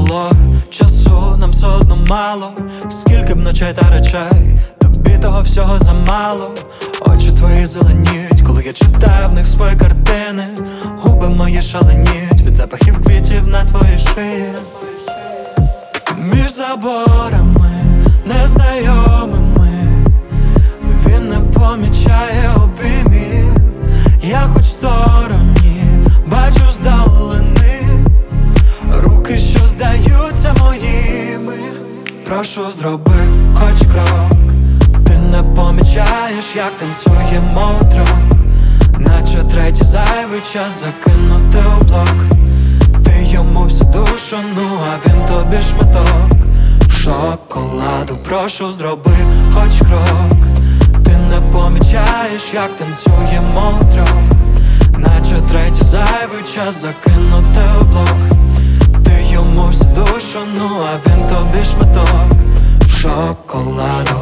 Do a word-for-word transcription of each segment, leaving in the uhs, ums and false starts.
було часу, нам все одно мало. Скільки б ночей та речей, тобі того всього замало. Очі твої зеленіють, коли я читаю в них свої картини. Губи мої шаленіють від запахів квітів на твоїй шиї. Між заборами незнайомими він не помічає обіймів. Я хоч в стороні бачу здалени руки, що здаються моїми. Прошу, зроби хоч крок. Ти не помічаєш, як танцюємо втрьох, наче третій зайвий час закинути у блок. Ти йому всю душу, ну а він тобі шматок шоколаду. Прошу, зроби хоч крок. Ти не помічаєш, як танцюємо втрьох, наче третій зайвий час закинути у блок. Ти йому всю душу, ну а він тобі шматок шоколаду.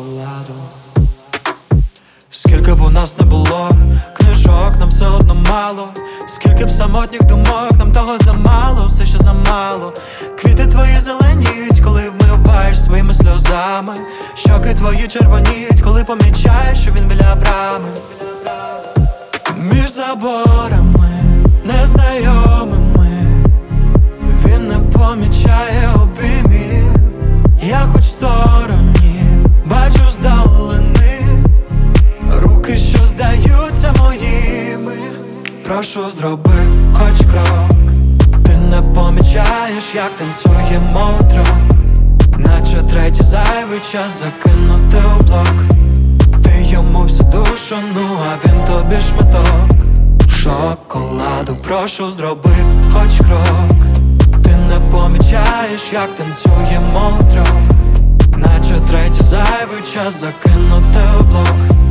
Скільки б у нас не було книжок, нам все одно мало. Скільки б самотніх думок, нам того замало, все ще замало. Квіти твої зеленіють, коли вмиваєш своїми сльозами. Щоки твої червоніють, коли помічаєш, що він біля брами. Між заборами незнайомими він не помічає обіймів. Я хоч в стороні бачу здалени руки, що здаються моїми. Прошу, зроби хоч крок. Ти не помічаєш, як танцюємо втрьох, наче третій зайвий час закинути у блок. Ти йому всю душу, ну а він тобі шматок шоколаду. Прошу, зроби хоч крок. Ти не помічаєш, як танцюємо втрьох, наче третій зайвий час закинути у блок.